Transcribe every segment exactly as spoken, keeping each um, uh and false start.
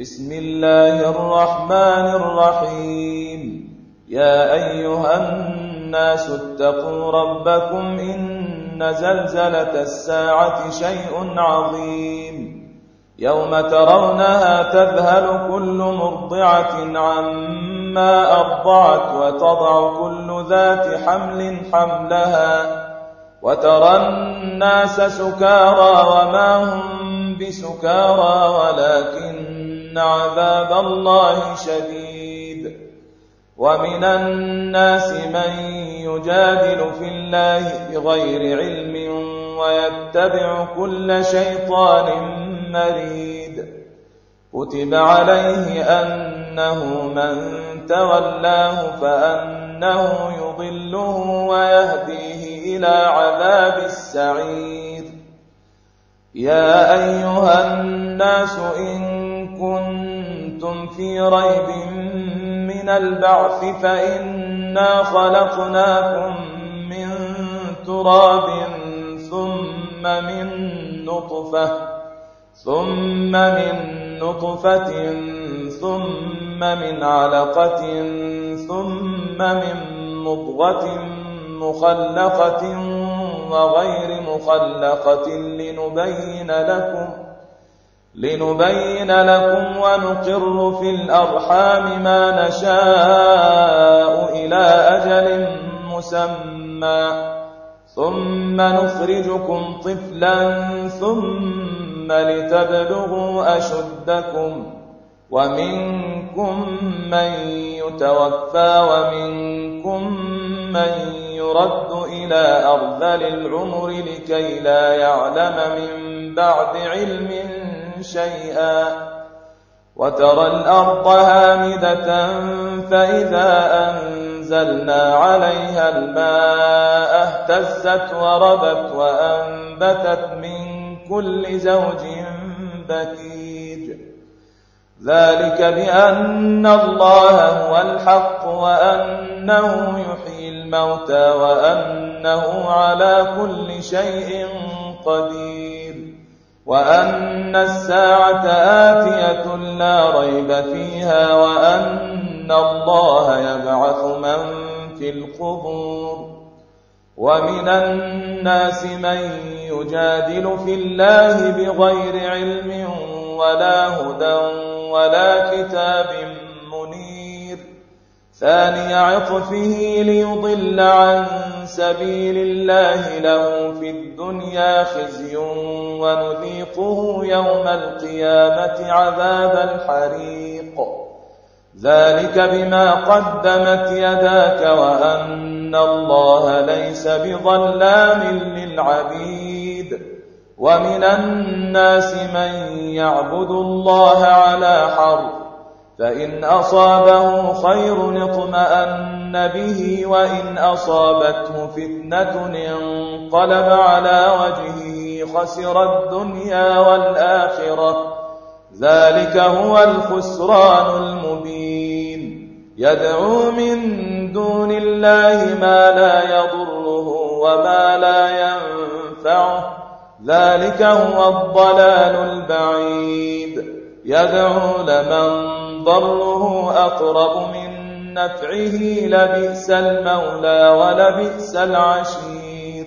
بسم الله الرحمن الرحيم. يا أيها الناس اتقوا ربكم إن زلزلة الساعة شيء عظيم يوم ترونها تذهل كل مرضعة عما أرضعت وتضع كل ذات حمل حملها وترى الناس سكارى وما هم بسكارى ولكن عذاب الله شديد. ومن الناس من يجادل في الله بغير علم ويتبع كل شيطان مريد. كتب عليه أنه من تولاه فأنه يضله ويهديه إلى عذاب السعير. يا أيها الناس إن كنتم في ريب من البعث فإنا خلقناكم من تراب ثم من نطفة ثم من نطفة ثم من علقة ثم من مضغة مخلقة وغير مخلقة لنبين لكم لنبين لكم ونقر في الأرحام ما نشاء إلى أجل مسمى ثم نخرجكم طفلا ثم لتبلغوا أشدكم ومنكم من يتوفى ومنكم من يرد إلى أرذل العمر لكي لا يعلم من بعد علم شيئا. وترى الأرض هامدة فإذا أنزلنا عليها الماء اهتزت وربت وأنبتت من كل زوج بهيج. ذلك بأن الله هو الحق وأنه يحيي الموتى وأنه على كل شيء قدير وأن الساعة آتية لا ريب فيها وأن الله يبعث من في القبور. ومن الناس من يجادل في الله بغير علم ولا هدى ولا كتاب منير. ثاني عطفه ليضل عن سبيل الله له في الدنيا خزي ونذيقه يوم القيامة عذاب الحريق. ذلك بما قدمت يداك وأن الله ليس بظلام للعبيد. ومن الناس من يعبد الله على حرف فإن أصابه خير اطمأن به وإن أصابته فتنة انقلب على وجهه خسر الدنيا والآخرة. ذلك هو الخسران المبين. يدعو من دون الله ما لا يضره وما لا ينفعه. ذلك هو الضلال البعيد. يدعو لمن ضره أقرب من نفعه لبئس المولى ولبئس العشير.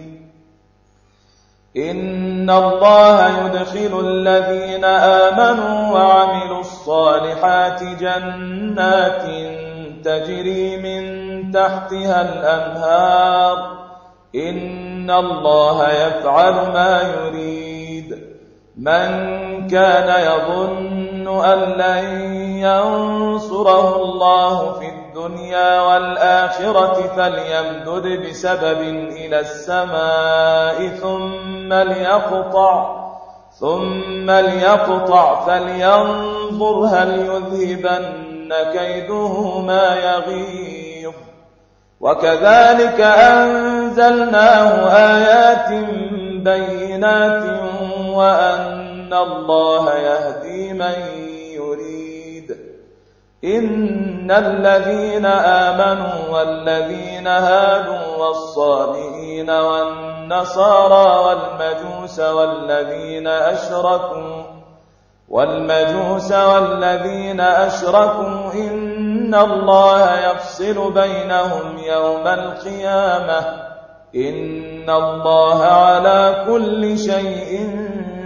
إن الله يدخل الذين آمنوا وعملوا الصالحات جنات تجري من تحتها الأنهار. إن الله يفعل ما يريد. من كان يظن أن لن ينصره الله في الدنيا والآخرة فليمدد بسبب إلى السماء ثم ليقطع ثم ليقطع فلينظر هل يذهبن كيده ما يغيظ. وكذلك أنزلناه آيات بينات وأن الله يهدي من يريد. إن الذين آمنوا والذين هادوا والصابئين والنصارى والمجوس والذين أشركوا والمجوس والذين أشركوا إن الله يفصل بينهم يوم القيامة إن الله على كل شيء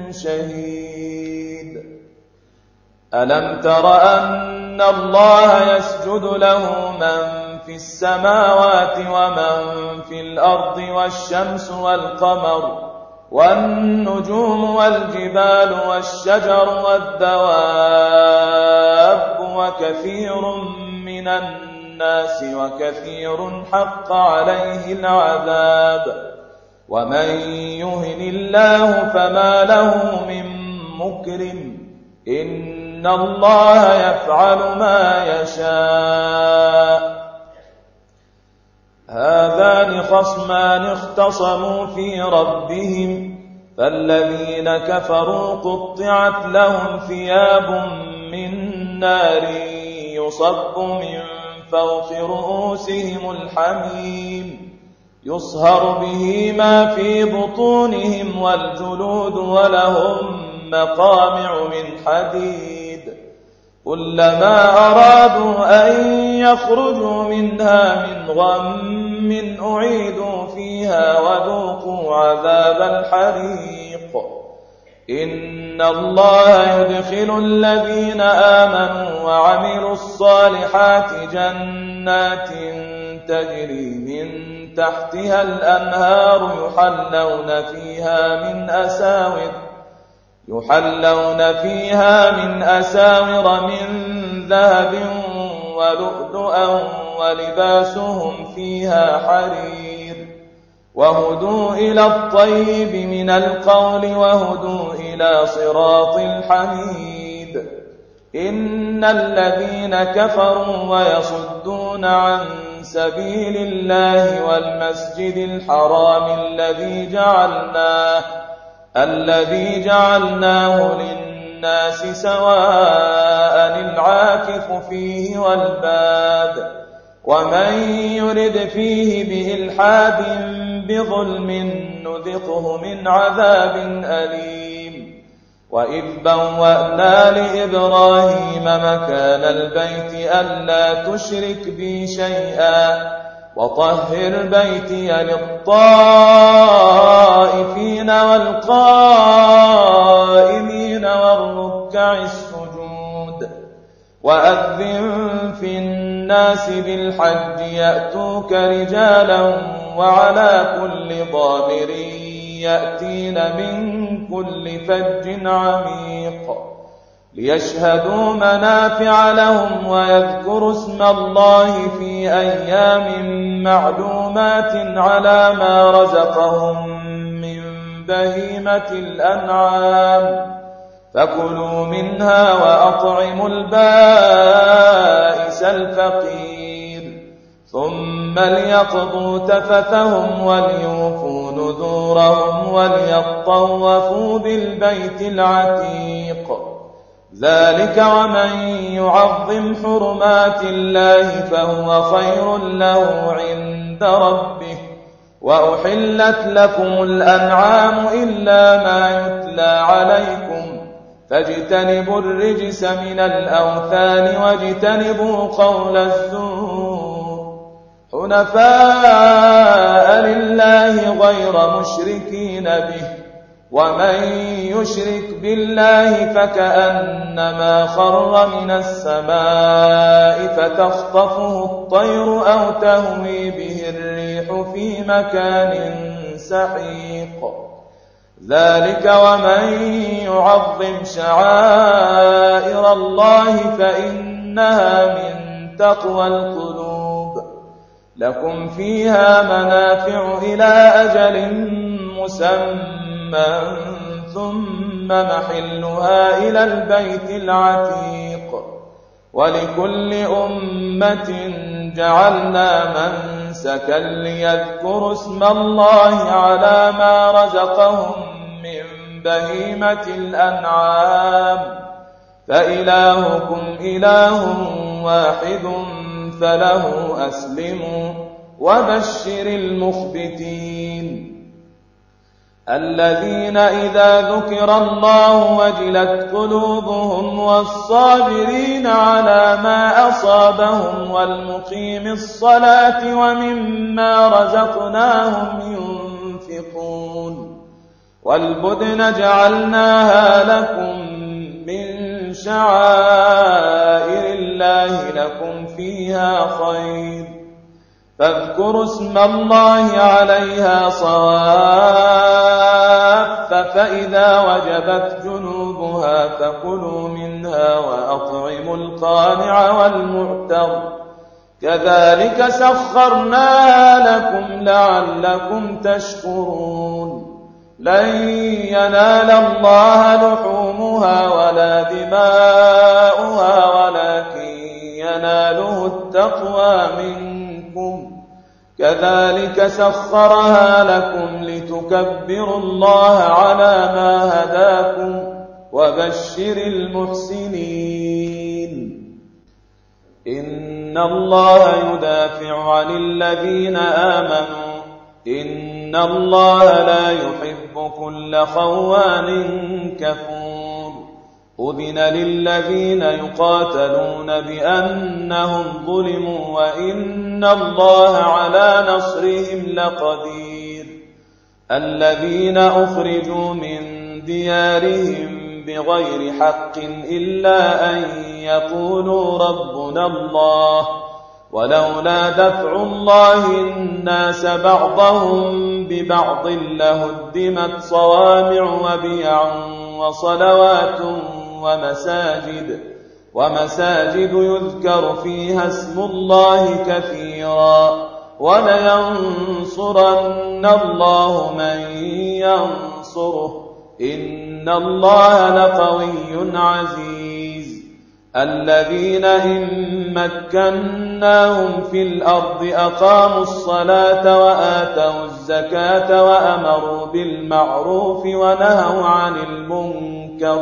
شهيد. ألم تر أن الله يسجد له من في السماوات ومن في الأرض والشمس والقمر والنجوم والجبال والشجر والدواب وكثير من الناس وكثير حق عليه العذاب ومن يهن الله فما له من مكرم إن الله يفعل ما يشاء. هذان خصمان اختصموا في ربهم فالذين كفروا قطعت لهم ثياب من نار يصب من فوق رؤوسهم الحميم يصهر به ما في بطونهم والجلود ولهم مقامع من حديد كلما أرادوا أن يخرجوا منها من غم أعيدوا فيها وذوقوا عذاب الحريق. إن الله يدخل الذين آمنوا وعملوا الصالحات جنات تجري من تحتها الأنهار يحلون فيها من أساور يحلون فيها من أساور من ذهب ولؤلؤا ولباسهم فيها حرير وهدوا إلى الطيب من القول وهدوا إلى صراط الحميد. إن الذين كفروا ويصدون عن سبيل الله والمسجد الحرام الذي جعلناه الذي جعلناه للناس سواء العاكف فيه والباد ومن يرد فيه بإلحاد بظلم نذقه من عذاب أليم. وإذ بوأنا لإبراهيم مكان البيت ألا تشرك بي شيئا وطهر بيتي للطائفين والقائمين والركع السجود وأذن في الناس بالحج يأتوك رجالا وعلى كل ضامر يأتين من كل فج عميق ليشهدوا منافع لهم ويذكروا اسم الله في أيام معلومات على ما رزقهم من بهيمة الأنعام فكلوا منها وأطعموا البائس الفقير ثم ليقضوا تفثهم وليوفوا نذورهم وليطوفوا بالبيت العتيق. ذلك ومن يعظم حرمات الله فهو خير له عند ربه. وأحلت لكم الأنعام إلا ما يتلى عليكم فاجتنبوا الرجس من الأوثان واجتنبوا قول الزور حنفاء لله غير مشركين به ومن يشرك بالله فكأنما خر من السماء فتخطفه الطير أو تهوي به الريح في مكان سحيق. ذلك ومن يعظم شعائر الله فإنها من تقوى القلوب. لكم فيها منافع إلى أجل مسمى ثم محلها إلى البيت العتيق. ولكل أمة جعلنا منسكا ليذكروا اسم الله على ما رزقهم من بهيمة الأنعام فإلهكم إله واحد فله أسلموا وبشر المخبتين. الذين إذا ذكر الله وجلت قلوبهم والصابرين على ما أصابهم والمقيم الصلاة ومما رزقناهم ينفقون والبدن جعلناها لكم من شعائر الله لكم فيها خير فاذكروا اسم الله عليها صواف فإذا وجبت جنوبها فكلوا منها وأطعموا القانع والمعتر كذلك سخرناها لكم لعلكم تشكرون لن ينال الله لحومها ولا دماؤها ولكن يناله التقوى منكم كذلك سخرها لكم لتكبروا الله على ما هداكم وبشر المحسنين إن الله يدافع عن الذين آمنوا إن الله لا يحب كل خوان كفور أذن للذين يقاتلون بأنهم ظلموا وإن الله على نصرهم لقدير الذين أخرجوا من ديارهم بغير حق إلا أن يقولوا ربنا الله ولولا دفع الله الناس بعضهم ببعض لهدمت صوامع وبيع وصلوات ومساجد ومساجد يذكر فيها اسم الله كثيرا ولينصرن الله من ينصره إن الله لقوي عزيز الذين إن مكناهم في الأرض أقاموا الصلاة وآتوا الزكاة وأمروا بالمعروف ونهوا عن المنكر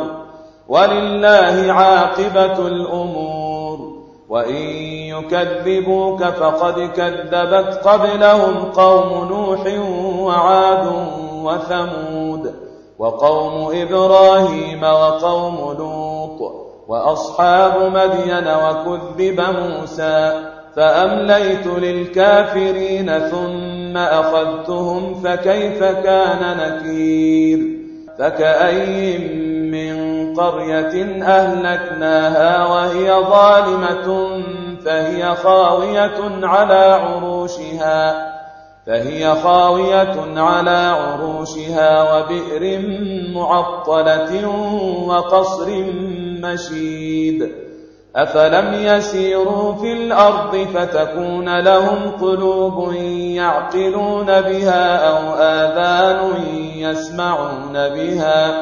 ولله عاقبة الأمور وإن يكذبوك فقد كذبت قبلهم قوم نوح وعاد وثمود وقوم إبراهيم وقوم لوط وأصحاب مدين وكذب موسى فأمليت للكافرين ثم أخذتهم فكيف كان نكير فكأي من قرية أهلكناها وهي ظالمة فهي خاوية على عروشها فهي خاوية على عروشها وبئر معطلة وقصر مشيد أفلم يسيروا في الأرض فتكون لهم قلوب يعقلون بها أو آذان يسمعون بها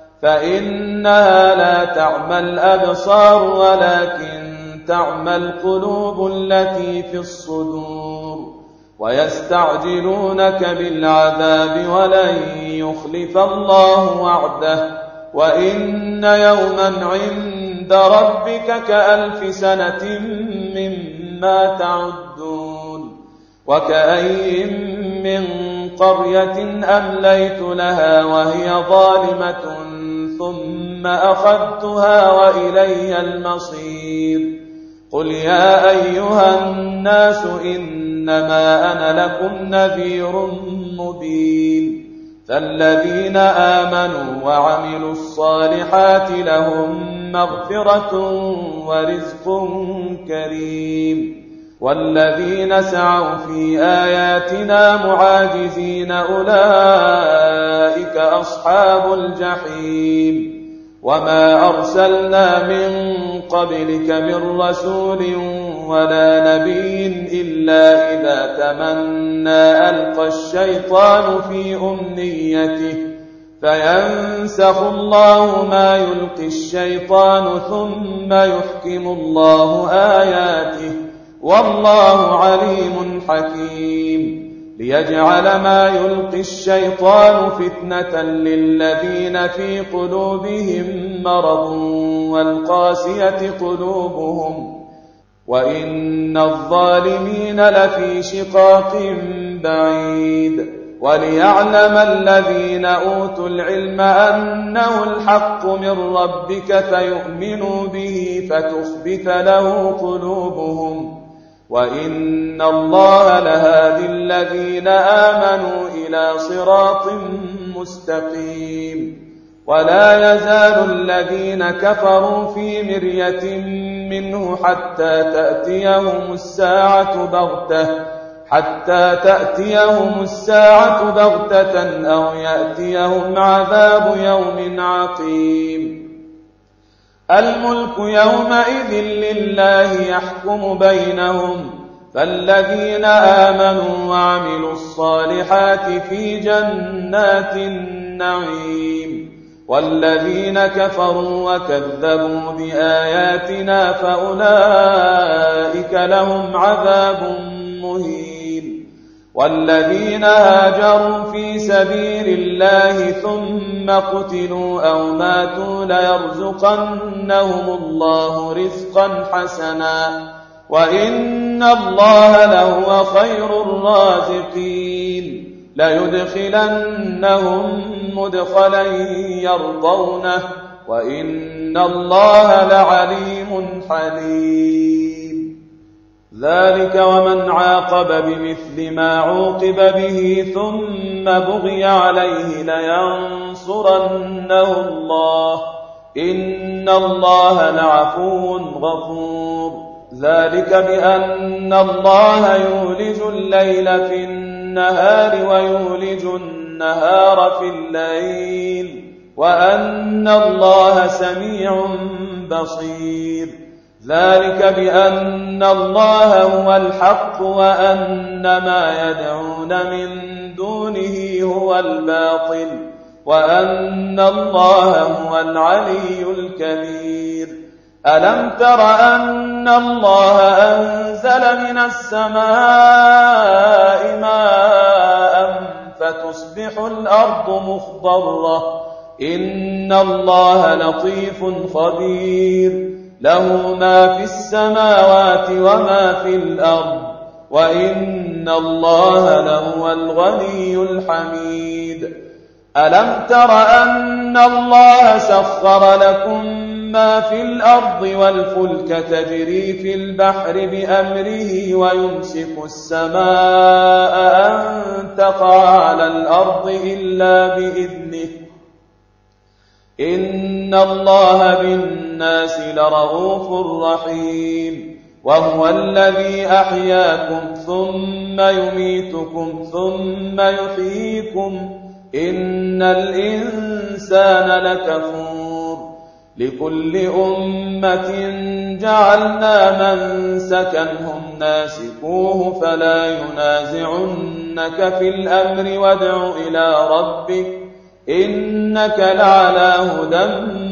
فإنها لا تعمى الأبصار ولكن تعمى القلوب التي في الصدور ويستعجلونك بالعذاب ولن يخلف الله وعده وإن يوما عند ربك كألف سنة مما تعدون وكأي من قرية أمليت لها وهي ظالمة ثم أخذتها وإلي المصير قل يا أيها الناس إنما أنا لكم نذير مبين فالذين آمنوا وعملوا الصالحات لهم مغفرة ورزق كريم والذين سعوا في آياتنا معاجزين أولئك أصحاب الجحيم وما أرسلنا من قبلك من رسول ولا نبي إلا إذا تمنى ألقى الشيطان في أمنيته فينسخ الله ما يلقي الشيطان ثم يحكم الله آياته والله عليم حكيم ليجعل ما يلقي الشيطان فتنة للذين في قلوبهم مرض والقاسية قلوبهم وإن الظالمين لفي شقاق بعيد وليعلم الذين أوتوا العلم أنه الحق من ربك فيؤمنوا به فتخبت له قلوبهم وإن الله لهادي الذين آمنوا إلى صراط مستقيم. ولا يزال الذين كفروا في مرية منه حتى تأتيهم الساعة بغتة حتى تأتيهم الساعة بغتة أو يأتيهم عذاب يوم عقيم. الملك يومئذ لله يحكم بينهم فالذين آمنوا وعملوا الصالحات في جنات النعيم والذين كفروا وكذبوا بآياتنا فأولئك لهم عذاب مهين. والذين هاجروا في سبيل الله ثم قتلوا أو ماتوا ليرزقنهم الله رزقا حسنا وإن الله لهو خير الرازقين. ليدخلنهم مدخلا يرضونه وإن الله لعليم حليم. ذلك ومن عاقب بمثل ما عوقب به ثم بغي عليه لينصرنه الله إن الله لعفو غفور. ذلك بأن الله يولج الليل في النهار ويولج النهار في الليل وأن الله سميع بصير. ذلك بأن الله هو الحق وأن ما يدعون من دونه هو الباطل وأن الله هو العلي الكبير. ألم تر أن الله أنزل من السماء ماء فتصبح الأرض مخضرة إن الله لطيف خبير له ما في السماوات وما في الأرض وإن الله لهو الغني الحميد. ألم تر أن الله سخر لكم ما في الأرض والفلك تجري في البحر بأمره ويمسك السماء أن تقع على الأرض إلا بإذنه إن الله بالناس لرؤوف رحيم. وهو الذي أحياكم ثم يميتكم ثم يحييكم إن الإنسان لكفور. لكل أمة جعلنا منسكا هم ناسكوه فلا ينازعنك في الأمر وادع إلى ربك إنك لعلى هدى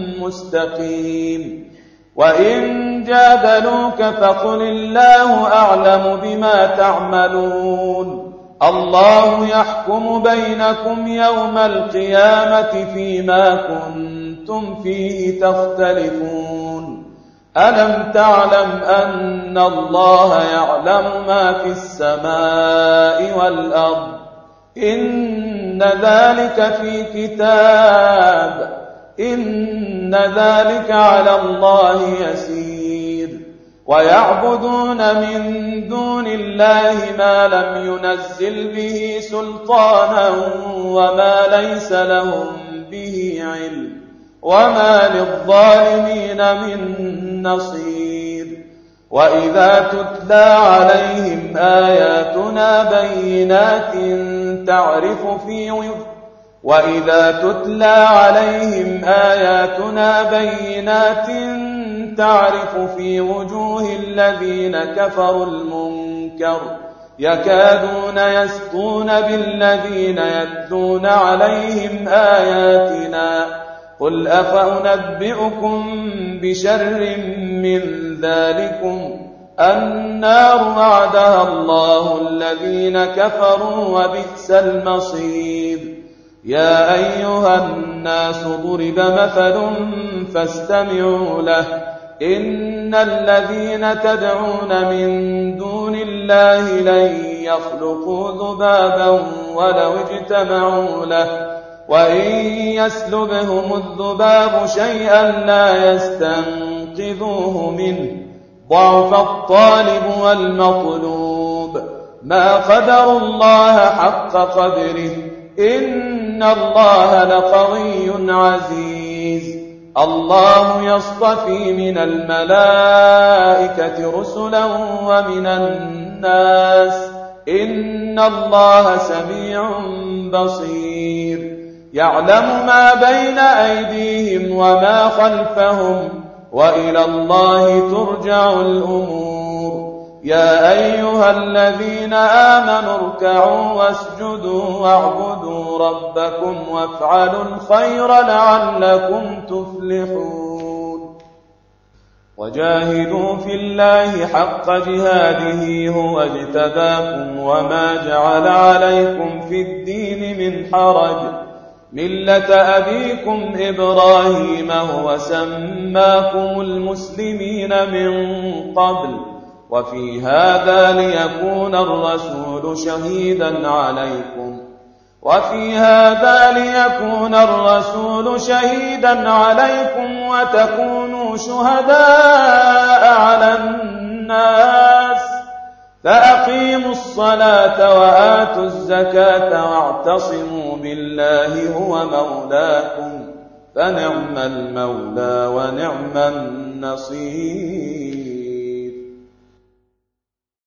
مستقيم. وإن جادلوك فقل الله أعلم بما تعملون الله يحكم بينكم يوم القيامة فيما كنتم فيه تختلفون. ألم تعلم أن الله يعلم ما في السماء والأرض إن ذلك في كتاب إن ذلك على الله يسير. ويعبدون من دون الله ما لم ينزل به سلطانا وما ليس لهم به علم وما للظالمين من نصير. وإذا تتلى عليهم آياتنا بينات تعرف في وإذا تتلى عليهم آياتنا بينات تعرف في وجوه الذين كفروا المنكر يكادون يسطون بالذين يتلون عليهم آياتنا قل أفأنبئكم بشر من ذلكم النار وعدها الله الذين كفروا وبئس المصير. يا أيها الناس ضرب مثل فاستمعوا له إن الذين تدعون من دون الله لن يخلقوا ذبابا ولو اجتمعوا له وإن يسلبهم الذباب شيئا لا يستنقذوه منه ضعف الطالب والمطلوب ما قدروا الله حق قدره إن الله لقوي عزيز الله يصطفي من الملائكة رسلا ومن الناس إن الله سميع بصير يعلم ما بين أيديهم وما خلفهم وإلى الله ترجع الأمور يا أيها الذين آمنوا اركعوا واسجدوا واعبدوا ربكم وافعلوا الخير لعلكم تفلحون وجاهدوا في الله حق جهاده هو اجتباكم وما جعل عليكم في الدين من حرج ملة أبيكم إبراهيم هو سماكم المسلمين من قبل وفي هذا ليكون الرسول شهيدا عليكم وفي هذا ليكون الرسول شهيدا عليكم وتكونوا شهداء على الناس فأقيموا الصلاة وآتوا الزكاة واعتصموا بالله هو مولاكم فنعم المولى ونعم النصير